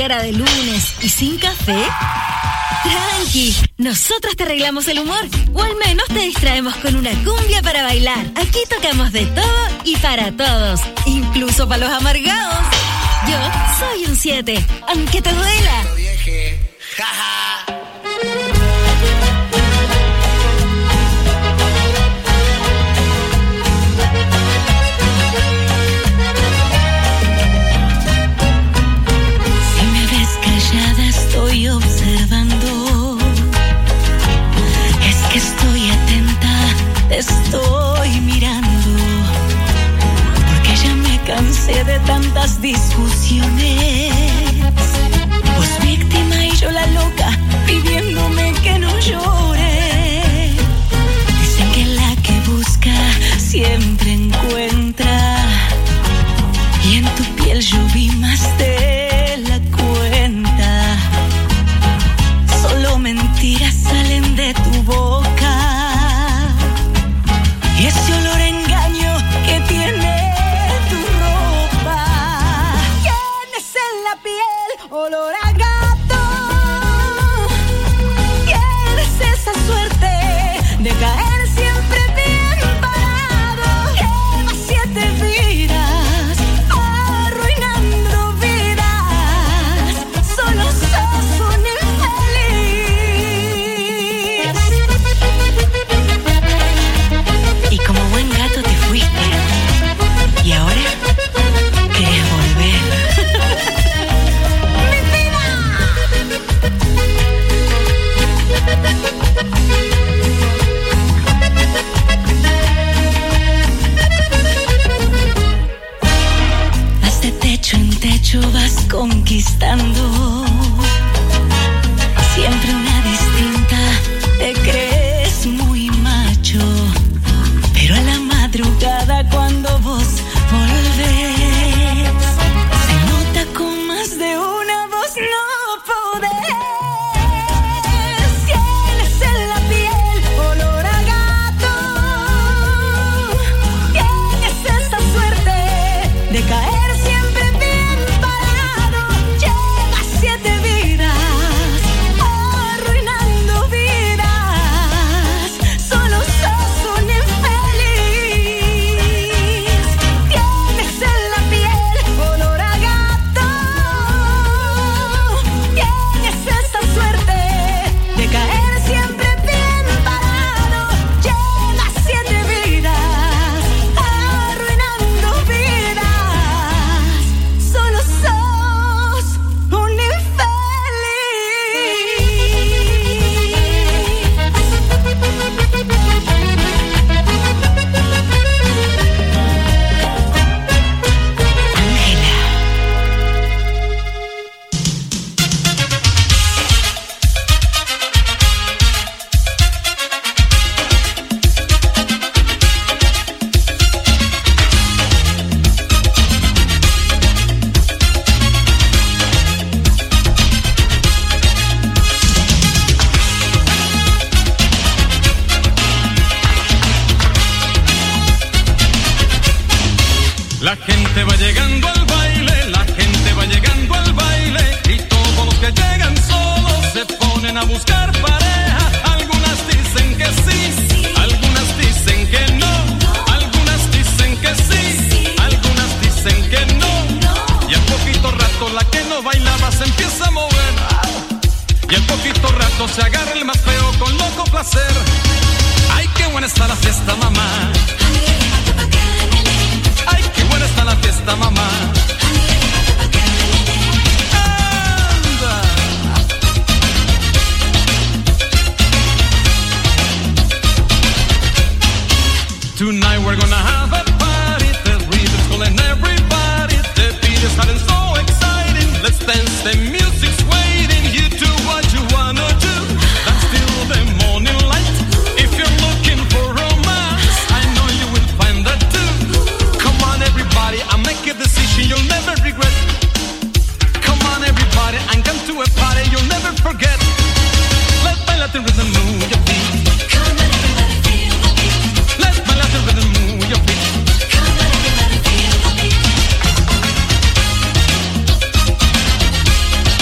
cara de lunes y sin café? Tranqui, nosotros te arreglamos el humor, o al menos te distraemos con una cumbia para bailar. Aquí tocamos de todo y para todos, incluso para los amargados. Yo soy un 7, aunque te duela. Si me ves callada estoy observando. Es que estoy atenta, te estoy mirando. Porque ya me cansé de tantas discusiones. Vos víctima y yo la loca, pidiéndome que no llore. Dicen que la que busca siempre encuentra. Y en tu piel yo vi más de la cuenta. Solo mentiras salen de tu boca. Y ese olor a engaño que tiene tu ropa. Tienes en la piel olor a gato. Tienes esa suerte de caer siempre bien parado. Llevas 7 vidas, arruinando vidas. Solo sos un infeliz. Y como buen gato te fuiste. Y ahora querés volver. ¡Mi vida! Vas de techo en techo, vas conquistando. Siempre una distinta, te crees muy macho. Pero a la madrugada cuando vos volvés, se nota con más de una voz no podés. Tienes en la piel olor a gato. Tienes esa suerte de caer siempre bien parado. Llevas 7 vidas, arruinando vidas. Solo sos un infeliz. Tienes en la piel olor a gato. Tienes esa suerte de caer siempre bien parado. Llevas 7 vidas, arruinando vidas. Solo sos un infeliz. La gente va llegando al baile, la gente va llegando al baile y todos los que llegan solos se ponen a buscar pareja. Algunas dicen que sí, algunas dicen que no, algunas dicen que sí, algunas dicen que no. Y al poquito rato la que no bailaba se empieza a mover. Y al poquito rato se agarra el más feo con loco placer. Ay, qué buena está la fiesta, mamá. Ay, qué buena está la fiesta, mamá. Anda. Tonight we're gonna have a party. The rhythm's calling everybody. The beat is hot and so exciting. Let's dance, the music's waiting. You do what you wanna do. That's still the morning light. If you're looking for romance, I know you will find that too. Come on everybody, I'll make a decision you'll never regret. Come on everybody, and come to a party you'll never forget. Let's bailar the rhythm, move your feet. Come on everybody, feel the beat. Let's bailar the rhythm, move your feet. Come on everybody, feel the beat.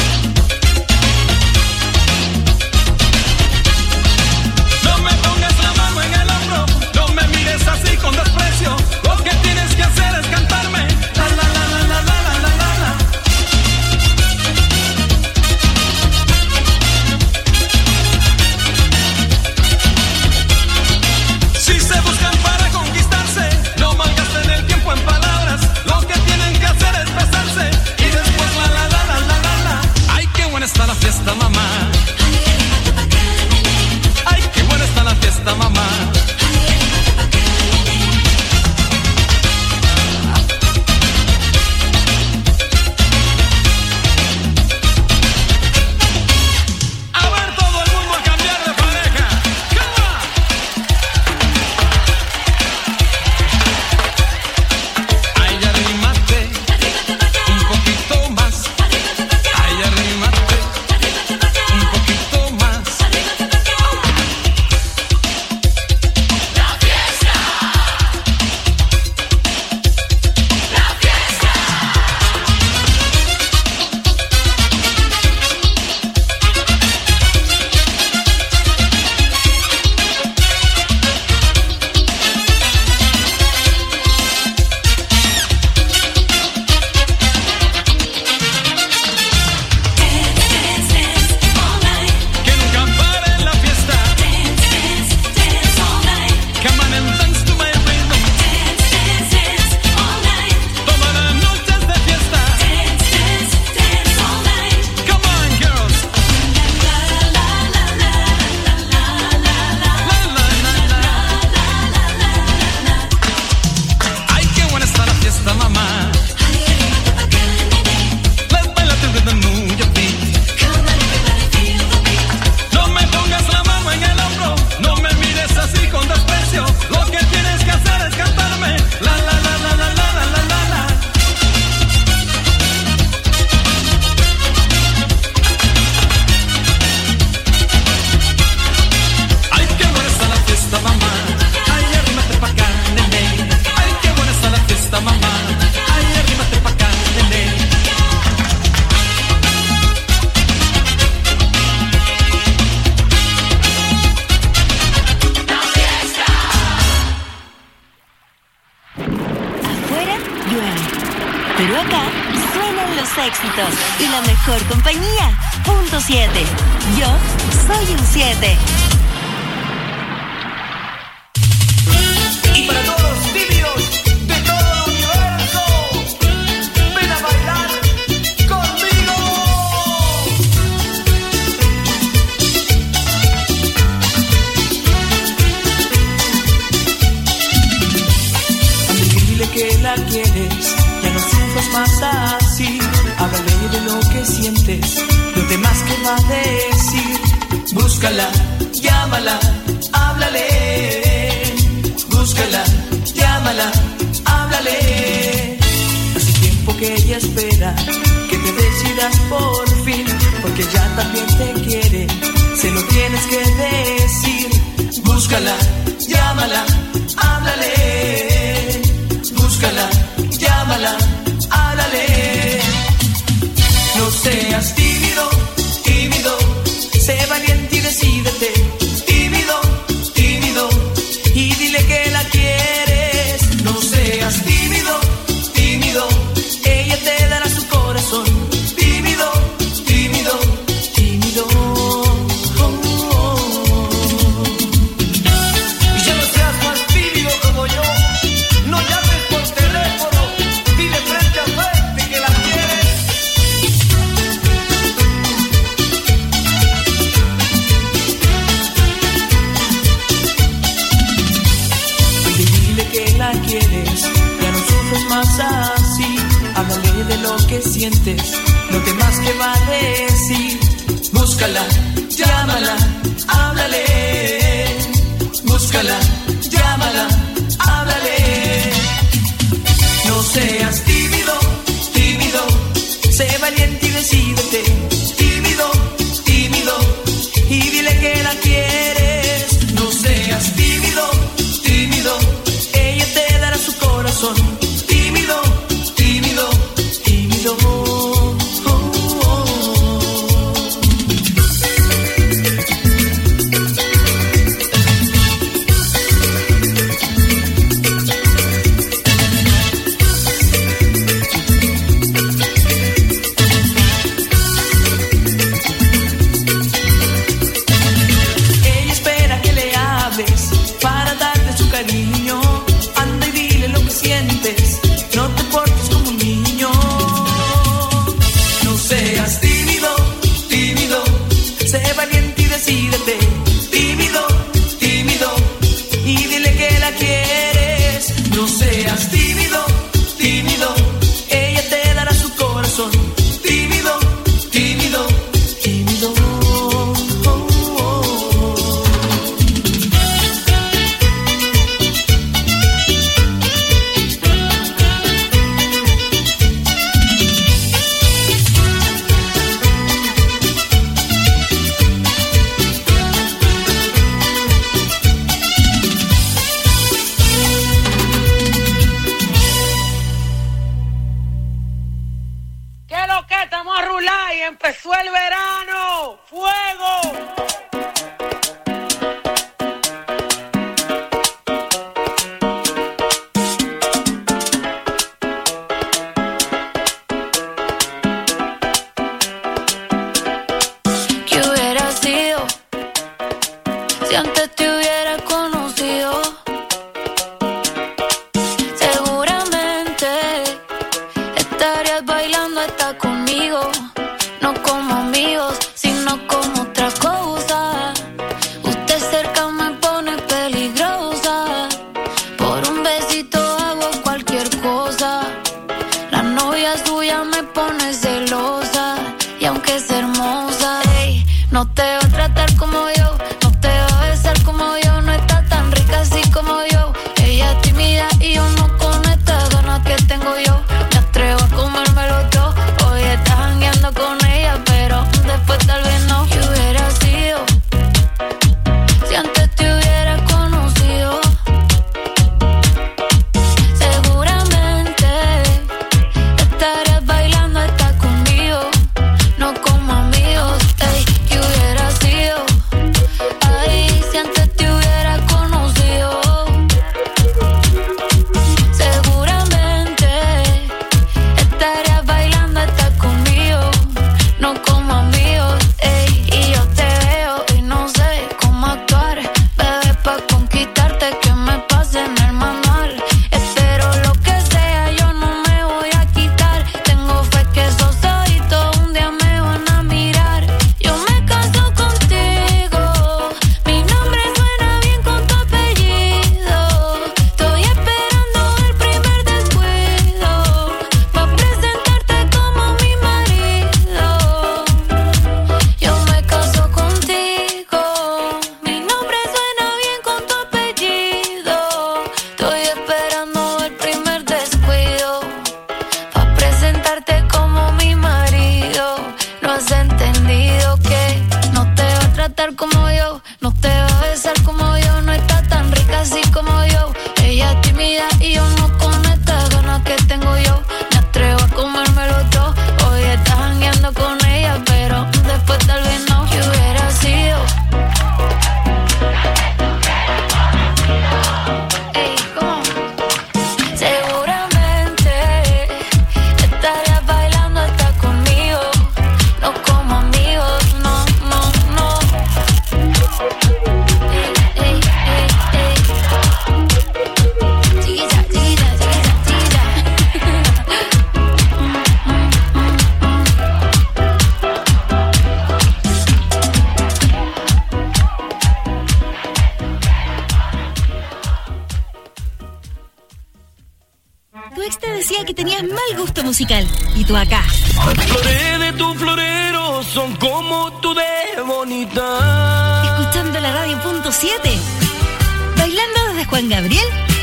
fiesta, mamá. Ay, qué buena está la fiesta, mamá. Y la mejor compañía, punto 7. Yo soy un 7. Y para todos los tímidos de todo el universo, ven a bailar conmigo. Dile que la quieres, ya no sufras más así. Háblale de lo que sientes, lo demás que va a decir. Búscala, llámala, háblale. Búscala, llámala, háblale. Hace tiempo que ella espera que te decidas por fin, porque ya también te quiere, se lo tienes que decir. Búscala, llámala, háblale. Búscala, llámala, háblale. No seas tímido, tímido, sé valiente y decídete. Tímido, tímido, y dile que la quieres. No seas tímido, tímido, ella te dará su corazón. Tímido, tímido, tímido. Y ya no seas más tímido como yo. No llames por teléfono, dile frente a frente que la quieres. Dile que la quieres, ya no sufres más así. Háblale de lo que sientes, lo demás que va a decir. Búscala, llámala, háblale. Búscala, llámala, háblale. No seas tímido, tímido, sé valiente y decídete. Tímido, tímido, y dile que la quieres. No seas tímido, tímido, ella te dará su corazón. Tímido, tímido, tímido. Si antes te hubiera conocido, seguramente estarías bailando hasta conmigo. No como amigos, sino como otra cosa. Usted cerca me pone peligrosa. Por un besito hago cualquier cosa. La novia suya me pone celosa. Y aunque es hermosa, ey, no te va a tratar como yo. No te va a besar como yo. No está tan rica así como yo. Ella es tímida y yo no con estas ganas que tengo yo. Me atrevo a comérmelo todo. Hoy estás jangueando con ella, pero después tal vez no. ¿Qué hubiera sido si antes te hubiera conocido? Seguramente estarías bailando hasta conmigo. No como amigos, ey, ¿qué hubiera sido? Ay, si antes te hubiera conocido. Seguramente estarías bailando hasta conmigo. No como amigos, ey, y yo te veo y no sé cómo actuar. Bebé, pa' conquistarte que me pase en el manual. Espero lo que sea, yo no me voy a quitar. Tengo fe que esos ojitos un día me van a mirar. Yo me caso contigo, mi nombre suena bien con tu apellido. Estoy esperando el primer descuido pa' presentarte como mi marido. Yo me caso contigo, mi nombre suena bien con tu apellido. Estoy esperando el primer descuido pa' presentarte como mi marido. No has entendido que no te va a tratar como yo. No te va a besar como yo. No está tan rica así como yo. Ella es tímida y yo no con estas ganas que tengo yo. Me atrevo a comérmelo todo. Hoy estás jangueando con ella, pero después tal vez no. ¿Qué hubiera sido? Ey, ¿cómo? Seguramente estarías bailando hasta conmigo. No como amigos, no, no, no. Ey, ey, ey, ey. Chiquita, chiquita, chiquita, Tu ex te decía que tenías mal gusto musical. Y tú acá, Flores de tu florero son como tú de bonita. escuchando la radio punto 7. Bailando desde Juan Gabriel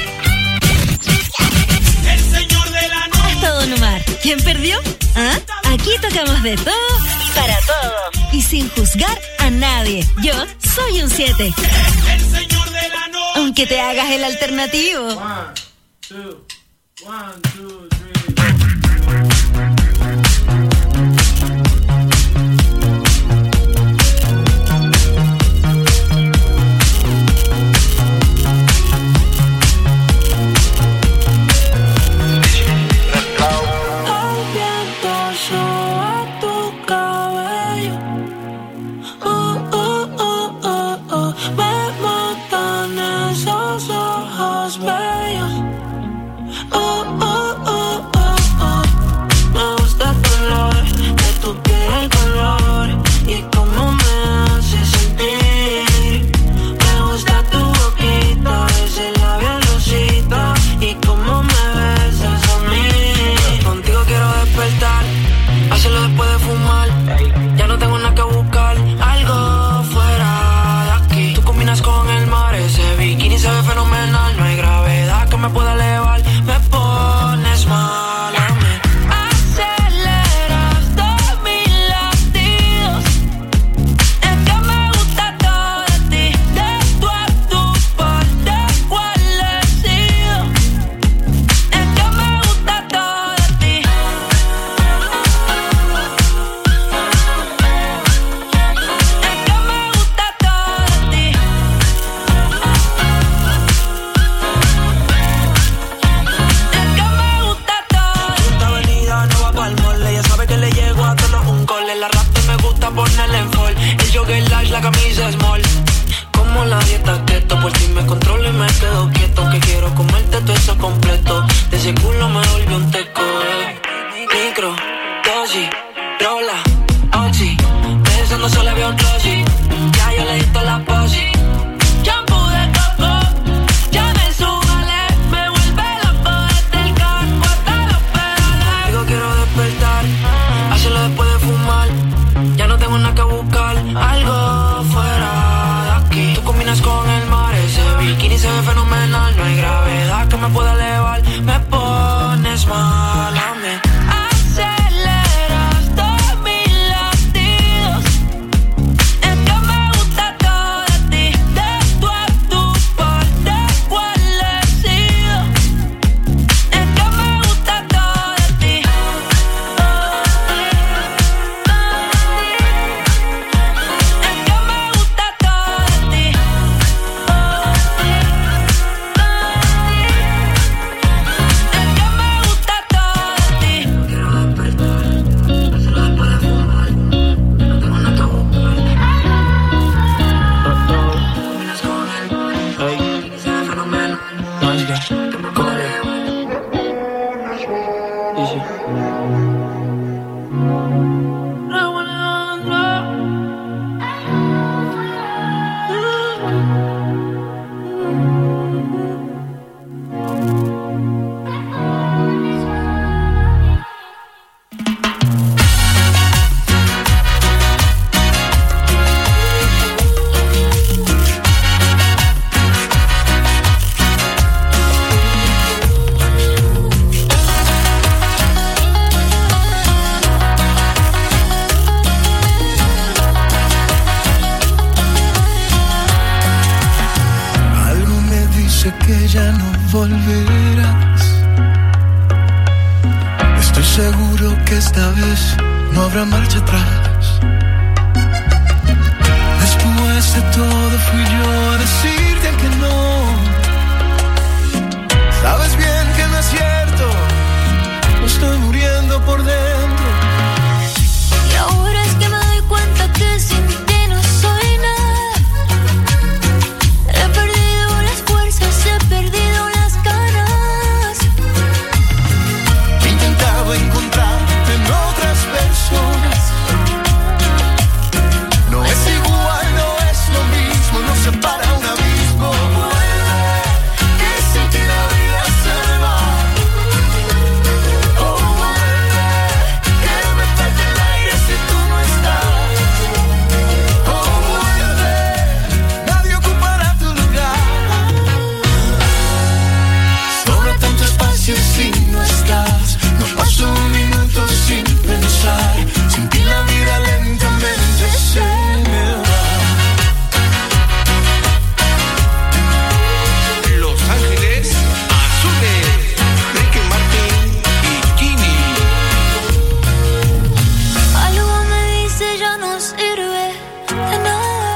El señor de la noche. hasta Don Omar. ¿Quién perdió? ¿Ah? Aquí tocamos de todo y para todos. Y sin juzgar a nadie. Yo soy un 7. El señor de la noche. Aunque te hagas el alternativo. 1, 2, 1, 2, 3. El viento soba tu cabello. Me matan esos ojos bellos. Me gusta el color de tu piel, el color y cómo me hace sentir. Me gusta tu boquita, ese labial rosita y cómo me besas a mí. Contigo quiero despertar, hacerlo después de fumar. Ya no tengo nada que buscar, algo fuera de aquí. Tú combinas con el mar, ese bikini se ve fenomenal. No hay gravedad que me pueda elevar, me pones mal a mí. Aceleras todos mis latidos, es que me gusta todo de ti. De tú a tu parte, ¿cuál he sido? Es que me gusta todo de ti. Es que me gusta todo de ti. Es que me gusta todo. Esta avenida no va pa'l mole, ella sabe que le llego a todos un cole. La rap me gusta ponerle en fall, el jogger large, la camisa small. Como la por ti me controlo y me quedo quieto. Que quiero comerte todo eso completo. De ese culo me volvió un teco, Micro, dosis, rola, oxi. Pensando solo veo un rosy. Ya yo le di toda la posi. Shampoo de coco, ya me subale. Me vuelve loco desde el carro hasta los pedales. Digo quiero despertar, hacerlo después de fumar. Ya no tengo nada que buscar, algo fuera de aquí. Tú combinas con el mar, ese bikini se ve fenomenal. No hay gravedad que me pueda elevar. Me pones mal a mí. volverás. Estoy seguro que esta vez no habrá marcha atrás. Después de todo fui yo a decirte que no. Sabes bien que no es cierto, me estoy muriendo por dentro. Y ahora es que me doy cuenta que sin ti no soy nada. He perdido las fuerzas, he perdido las ganas. He intentado encontrarte en otras personas. No es igual, no es lo mismo, nos separa un abismo. Vuelve, que sin ti la vida se me va. Oh, vuelve, que me falta el aire si tú no estás. Oh, vuelve, nadie ocupará tu lugar. Sobra tanto espacio si no estás. No paso un minuto sin pensar. Sin ti la vida lentamente se me va. Los Ángeles Azules, Ricky Martin y Ginny. Algo me dice ya no sirve de nada.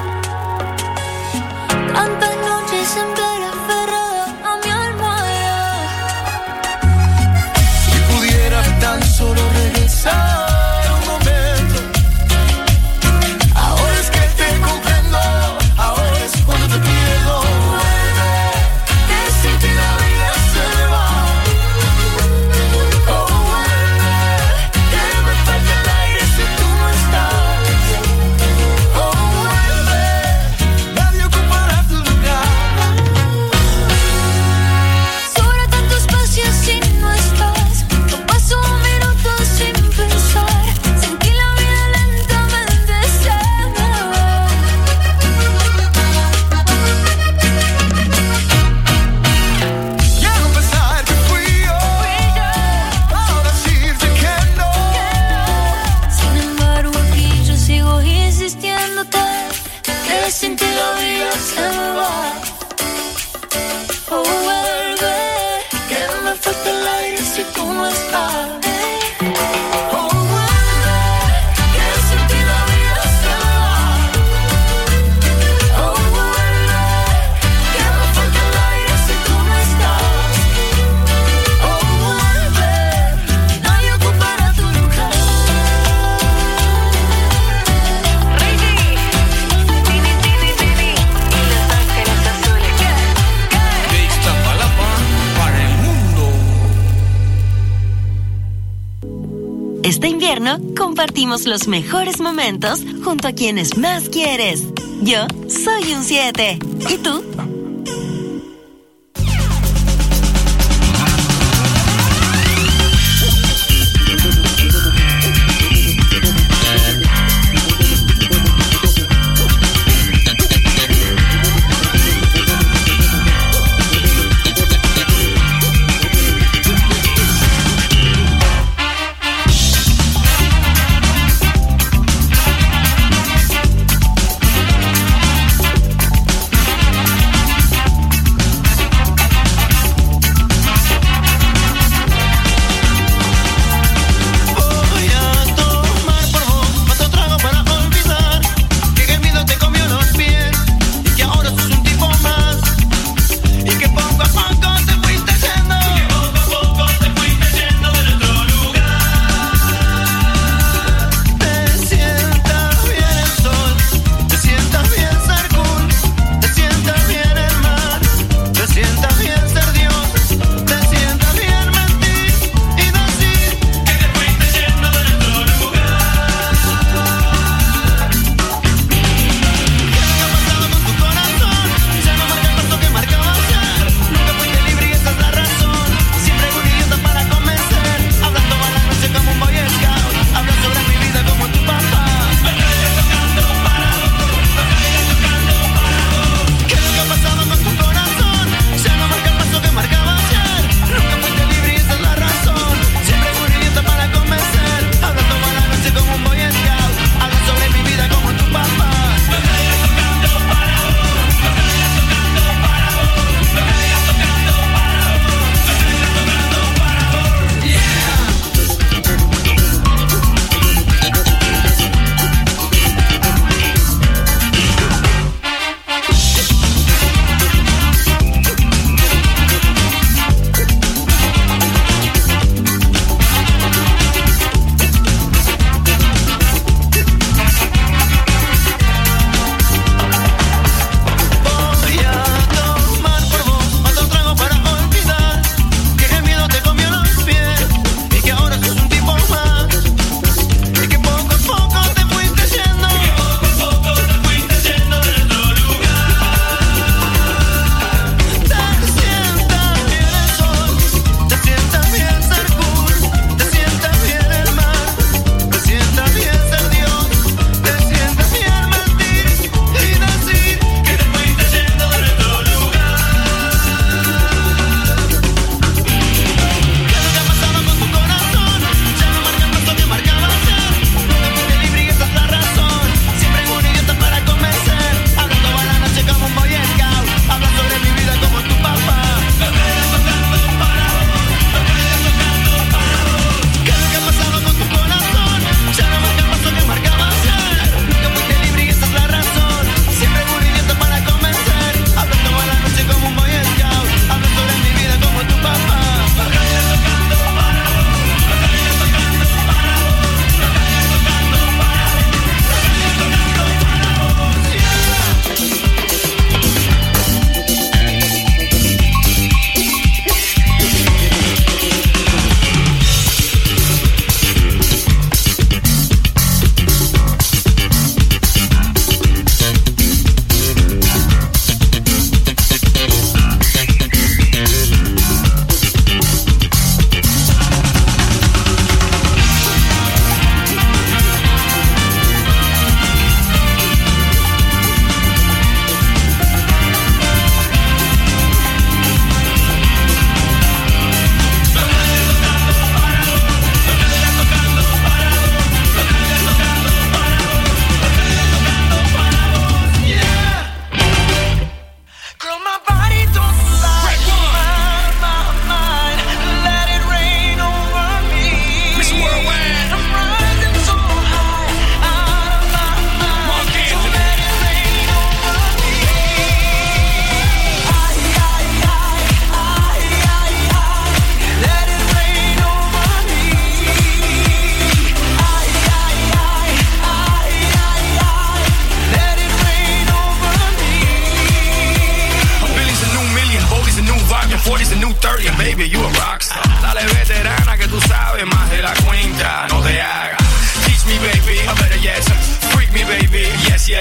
Tantas noches en vela aferrada a mi almohada. Si pudiera tan solo regresar un momento. Ahora es que te comprendo, ahora es cuando te pierdo. Vuelve, que sin ti la vida se me va. Oh, vuelve, que me falta el aire si tú no estás. Oh, vuelve, nadie ocupará tu lugar. Sobra tanto espacio si no estás. No paso un minuto sin pensar. Sin ti la vida lentamente se me va. Quiero pensar que fui yo, ahora decirte que no. Sin embargo aquí yo sigo insistiéndote que sin ti la vida se me va. Oh, vuelve, Que me falta el aire si tú no estás. Oh, vuelve, que sin ti la vida se me va. Oh, vuelve, que me falta el aire si tú no estás. Oh, vuelve, nadie ocupará tu lugar. Ricky, Tini, Tini, Tini y los este invierno compartimos los mejores momentos junto a quienes más quieres. Yo soy un 7. ¿Y tú?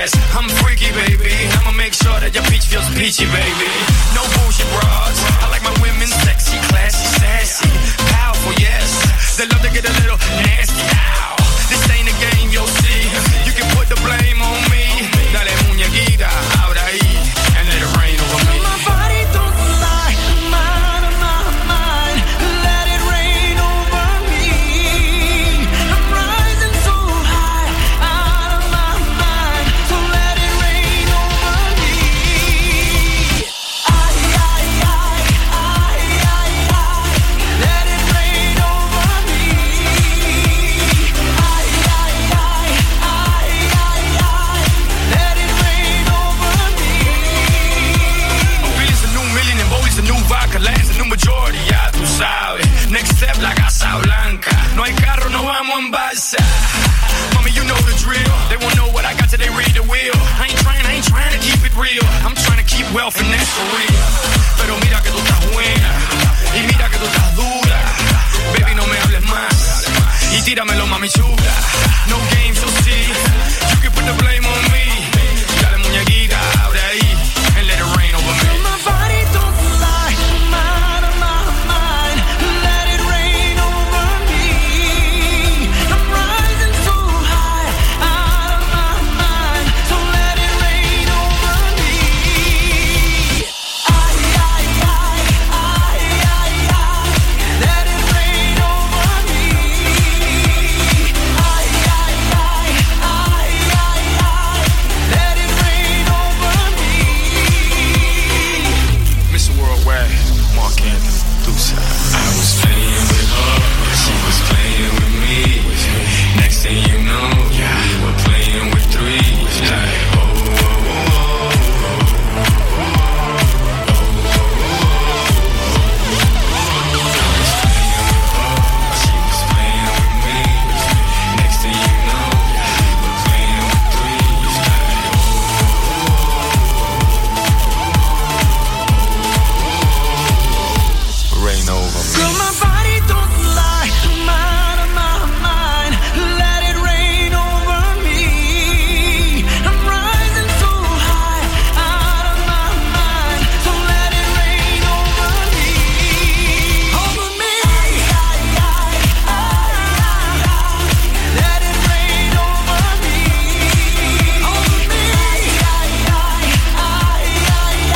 ass. I'm freaky, baby. I'ma make sure that your peach feels peachy, baby. No bullshit bras. I like my women sexy, classy, sassy, powerful, yes. They love to get a little nasty. Ow. This ain't a game, you'll see. You can put the blame on me. Dale muñequita, ahora ahí, and let it rain over me. My body don't lie, mine, mine. Let it rain over me. I'm rising so high, out of my mind. So let it rain over me. Ay, ay, ay, ay, ay, ay. Let it rain over me. Ay, ay, ay, ay, ay, ay. Let it rain over me. Billy's a new million and Bowley's a new vodka. Lance a new majority, ya tú sabes. Next step, la Casa Blanca. No hay carro, no vamos en balsa. Mommy, you know the drill. They won't know what I got till they read the wheel. I ain't trying to keep it real. I'm trying to keep wealth and that's for real. Pero mira que tú estás buena. Y mira que tú estás dura. Baby, no me hables más. Y tíramelo, mami chula. No